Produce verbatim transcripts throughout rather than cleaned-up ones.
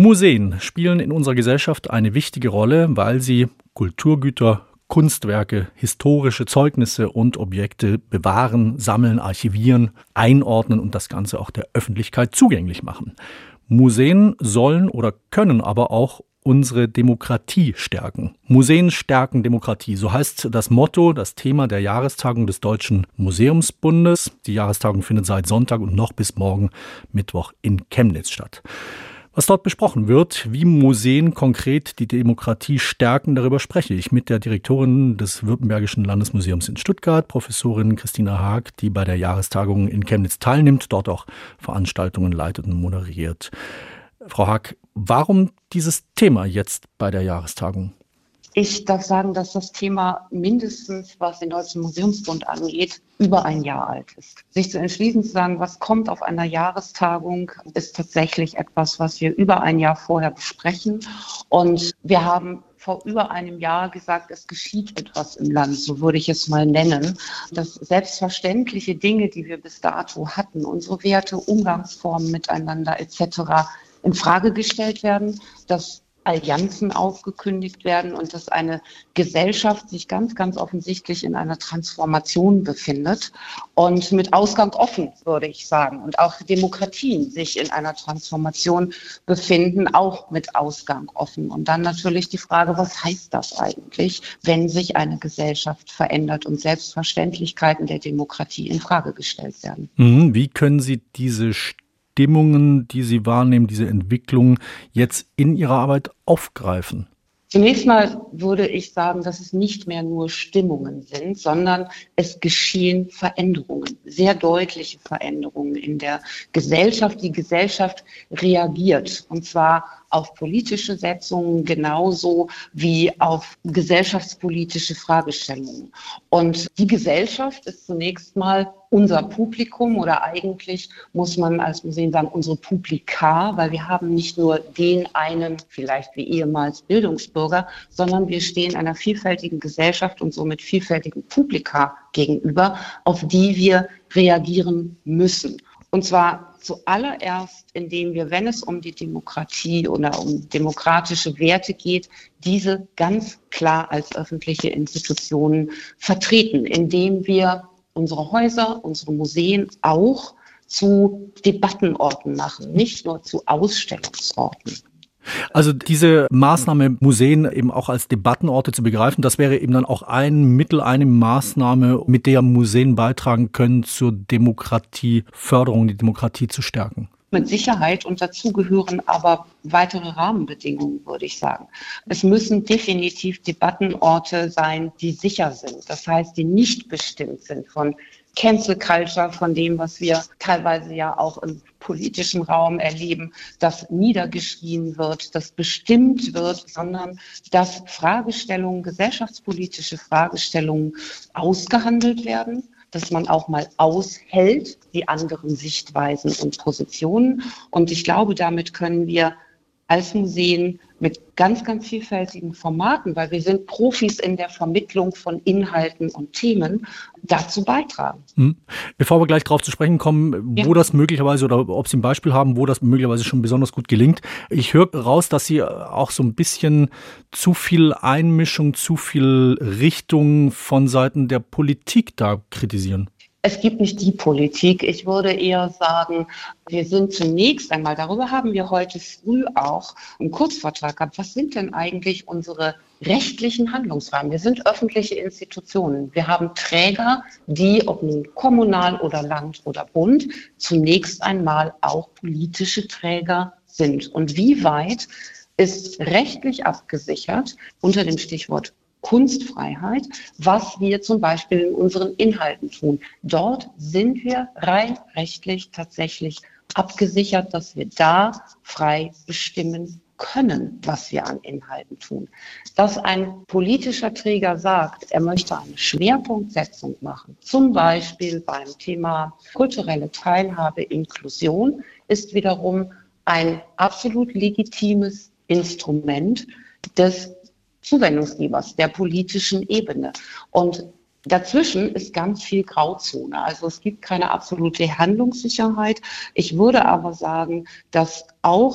Museen spielen in unserer Gesellschaft eine wichtige Rolle, weil sie Kulturgüter, Kunstwerke, historische Zeugnisse und Objekte bewahren, sammeln, archivieren, einordnen und das Ganze auch der Öffentlichkeit zugänglich machen. Museen sollen oder können aber auch unsere Demokratie stärken. Museen stärken Demokratie, so heißt das Motto, das Thema der Jahrestagung des Deutschen Museumsbundes. Die Jahrestagung findet seit Sonntag und noch bis morgen Mittwoch in Chemnitz statt. Was dort besprochen wird, wie Museen konkret die Demokratie stärken, darüber spreche ich mit der Direktorin des Württembergischen Landesmuseums in Stuttgart, Professorin Christina Haag, die bei der Jahrestagung in Chemnitz teilnimmt, dort auch Veranstaltungen leitet und moderiert. Frau Haag, warum dieses Thema jetzt bei der Jahrestagung? Ich darf sagen, dass das Thema mindestens, was den Deutschen Museumsbund angeht, über ein Jahr alt ist. Sich zu entschließen, zu sagen, was kommt auf einer Jahrestagung, ist tatsächlich etwas, was wir über ein Jahr vorher besprechen. Und wir haben vor über einem Jahr gesagt, es geschieht etwas im Land, so würde ich es mal nennen, dass selbstverständliche Dinge, die wir bis dato hatten, unsere Werte, Umgangsformen miteinander et cetera in Frage gestellt werden, dass Allianzen aufgekündigt werden und dass eine Gesellschaft sich ganz, ganz offensichtlich in einer Transformation befindet und mit Ausgang offen, würde ich sagen. Und auch Demokratien sich in einer Transformation befinden, auch mit Ausgang offen. Und dann natürlich die Frage, was heißt das eigentlich, wenn sich eine Gesellschaft verändert und Selbstverständlichkeiten der Demokratie in Frage gestellt werden? Wie können Sie diese Stimmungen, die Sie wahrnehmen, diese Entwicklung jetzt in Ihrer Arbeit aufgreifen? Zunächst mal würde ich sagen, dass es nicht mehr nur Stimmungen sind, sondern es geschehen Veränderungen, sehr deutliche Veränderungen in der Gesellschaft. Die Gesellschaft reagiert, und zwar auf politische Setzungen genauso wie auf gesellschaftspolitische Fragestellungen. Und die Gesellschaft ist zunächst mal unser Publikum oder eigentlich muss man als Museen sagen, unsere Publika, weil wir haben nicht nur den einen, vielleicht wie ehemals Bildungsbürger, sondern wir stehen einer vielfältigen Gesellschaft und somit vielfältigen Publika gegenüber, auf die wir reagieren müssen. Und zwar zuallererst, indem wir, wenn es um die Demokratie oder um demokratische Werte geht, diese ganz klar als öffentliche Institutionen vertreten, indem wir unsere Häuser, unsere Museen auch zu Debattenorten machen, nicht nur zu Ausstellungsorten. Also diese Maßnahme, Museen eben auch als Debattenorte zu begreifen, das wäre eben dann auch ein Mittel, eine Maßnahme, mit der Museen beitragen können zur Demokratieförderung, die Demokratie zu stärken. Mit Sicherheit, und dazu gehören aber weitere Rahmenbedingungen, würde ich sagen. Es müssen definitiv Debattenorte sein, die sicher sind. Das heißt, die nicht bestimmt sind von Cancel Culture, von dem, was wir teilweise ja auch im politischen Raum erleben, dass niedergeschrien wird, dass bestimmt wird, sondern dass Fragestellungen, gesellschaftspolitische Fragestellungen ausgehandelt werden, dass man auch mal aushält, die anderen Sichtweisen und Positionen. Und ich glaube, damit können wir als Museen mit ganz, ganz vielfältigen Formaten, weil wir sind Profis in der Vermittlung von Inhalten und Themen, dazu beitragen. Hm. Bevor wir gleich darauf zu sprechen kommen, wo ja. das möglicherweise oder ob Sie ein Beispiel haben, wo das möglicherweise schon besonders gut gelingt. Ich höre raus, dass Sie auch so ein bisschen zu viel Einmischung, zu viel Richtung von Seiten der Politik da kritisieren. Es gibt nicht die Politik. Ich würde eher sagen, wir sind zunächst einmal, darüber haben wir heute früh auch einen Kurzvortrag gehabt, was sind denn eigentlich unsere rechtlichen Handlungsrahmen? Wir sind öffentliche Institutionen. Wir haben Träger, die, ob nun kommunal oder Land oder Bund, zunächst einmal auch politische Träger sind. Und wie weit ist rechtlich abgesichert unter dem Stichwort Kunstfreiheit, was wir zum Beispiel in unseren Inhalten tun. Dort sind wir rein rechtlich tatsächlich abgesichert, dass wir da frei bestimmen können, was wir an Inhalten tun. Dass ein politischer Träger sagt, er möchte eine Schwerpunktsetzung machen, zum Beispiel beim Thema kulturelle Teilhabe, Inklusion, ist wiederum ein absolut legitimes Instrument des Zuwendungsgebers, der politischen Ebene. Und dazwischen ist ganz viel Grauzone. Also es gibt keine absolute Handlungssicherheit. Ich würde aber sagen, dass auch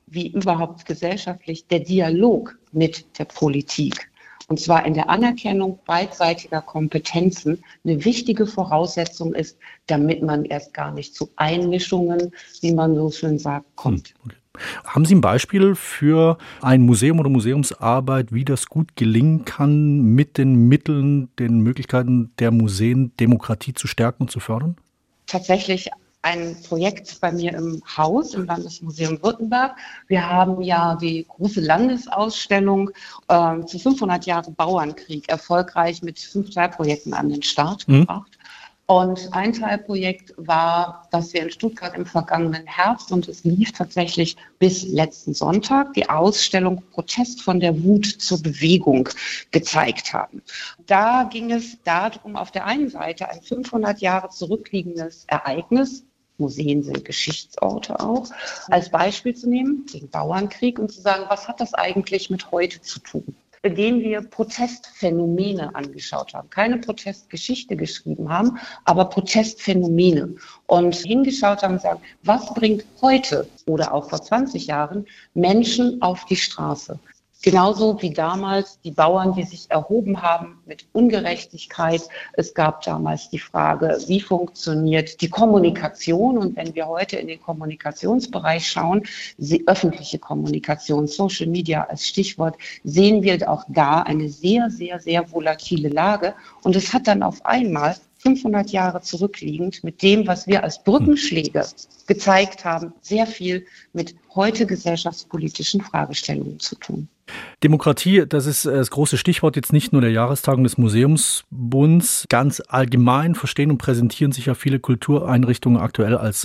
wie überhaupt gesellschaftlich der Dialog mit der Politik, und zwar in der Anerkennung beidseitiger Kompetenzen, eine wichtige Voraussetzung ist, damit man erst gar nicht zu Einmischungen, wie man so schön sagt, kommt. Okay. Haben Sie ein Beispiel für ein Museum oder Museumsarbeit, wie das gut gelingen kann, mit den Mitteln, den Möglichkeiten der Museen Demokratie zu stärken und zu fördern? Tatsächlich ein Projekt bei mir im Haus, im Landesmuseum Württemberg. Wir haben ja die große Landesausstellung äh, zu fünfhundert Jahre Bauernkrieg erfolgreich mit fünf Teilprojekten an den Start mhm. gebracht. Und ein Teilprojekt war, dass wir in Stuttgart im vergangenen Herbst, und es lief tatsächlich bis letzten Sonntag, die Ausstellung Protest von der Wut zur Bewegung gezeigt haben. Da ging es darum, auf der einen Seite ein fünfhundert Jahre zurückliegendes Ereignis, Museen sind Geschichtsorte auch, als Beispiel zu nehmen, den Bauernkrieg, und zu sagen, was hat das eigentlich mit heute zu tun? Indem wir Protestphänomene angeschaut haben. Keine Protestgeschichte geschrieben haben, aber Protestphänomene. Und hingeschaut haben und sagen, was bringt heute oder auch vor zwanzig Jahren Menschen auf die Straße? Genauso wie damals die Bauern, die sich erhoben haben mit Ungerechtigkeit. Es gab damals die Frage, wie funktioniert die Kommunikation? Und wenn wir heute in den Kommunikationsbereich schauen, die öffentliche Kommunikation, Social Media als Stichwort, sehen wir auch da eine sehr, sehr, sehr volatile Lage. Und es hat dann auf einmal fünfhundert Jahre zurückliegend mit dem, was wir als Brückenschläge gezeigt haben, sehr viel mit heute gesellschaftspolitischen Fragestellungen zu tun. Demokratie, das ist das große Stichwort jetzt nicht nur der Jahrestagung des Museumsbunds. Ganz allgemein verstehen und präsentieren sich ja viele Kultureinrichtungen aktuell als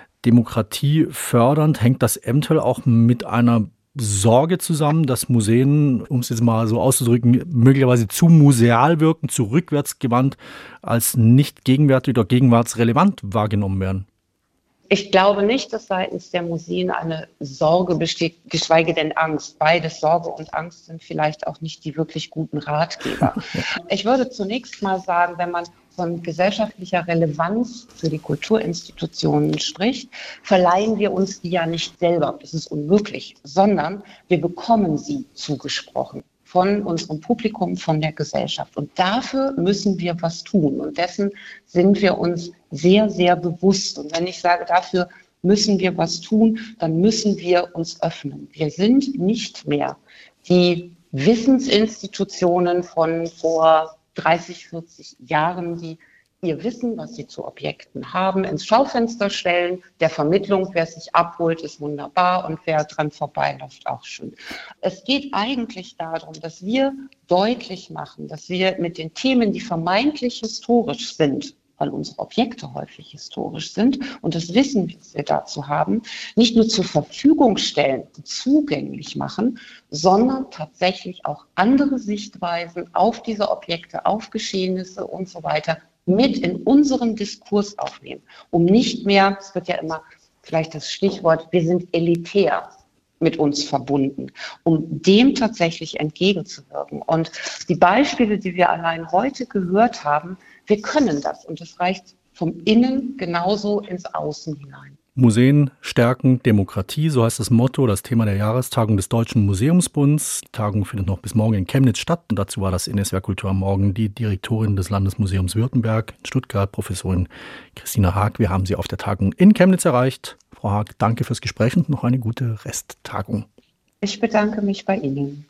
demokratiefördernd. Hängt das eventuell auch mit einer Sorge zusammen, dass Museen, um es jetzt mal so auszudrücken, möglicherweise zu museal wirken, zu rückwärtsgewandt, als nicht gegenwärtig oder gegenwartsrelevant wahrgenommen werden? Ich glaube nicht, dass seitens der Museen eine Sorge besteht, geschweige denn Angst. Beides, Sorge und Angst, sind vielleicht auch nicht die wirklich guten Ratgeber. Ich würde zunächst mal sagen, wenn man von gesellschaftlicher Relevanz für die Kulturinstitutionen spricht, verleihen wir uns die ja nicht selber, das ist unmöglich, sondern wir bekommen sie zugesprochen von unserem Publikum, von der Gesellschaft. Und dafür müssen wir was tun. Und dessen sind wir uns sehr, sehr bewusst. Und wenn ich sage, dafür müssen wir was tun, dann müssen wir uns öffnen. Wir sind nicht mehr die Wissensinstitutionen von vor dreißig, vierzig Jahren, die ihr Wissen, was sie zu Objekten haben, ins Schaufenster stellen. Der Vermittlung, wer sich abholt, ist wunderbar, und wer dran vorbeiläuft, auch schön. Es geht eigentlich darum, dass wir deutlich machen, dass wir mit den Themen, die vermeintlich historisch sind, weil unsere Objekte häufig historisch sind und das Wissen, was wir dazu haben, nicht nur zur Verfügung stellen und zugänglich machen, sondern tatsächlich auch andere Sichtweisen auf diese Objekte, auf Geschehnisse und so weiter mit in unseren Diskurs aufnehmen, um nicht mehr, es wird ja immer vielleicht das Stichwort, wir sind elitär mit uns verbunden, um dem tatsächlich entgegenzuwirken. Und die Beispiele, die wir allein heute gehört haben, wir können das, und das reicht vom Innen genauso ins Außen hinein. Museen stärken Demokratie, so heißt das Motto, das Thema der Jahrestagung des Deutschen Museumsbunds. Die Tagung findet noch bis morgen in Chemnitz statt, und dazu war das in S W R Kultur am Morgen die Direktorin des Landesmuseums Württemberg in Stuttgart, Professorin Christina Haag. Wir haben sie auf der Tagung in Chemnitz erreicht. Frau Haag, danke fürs Gespräch und noch eine gute Resttagung. Ich bedanke mich bei Ihnen.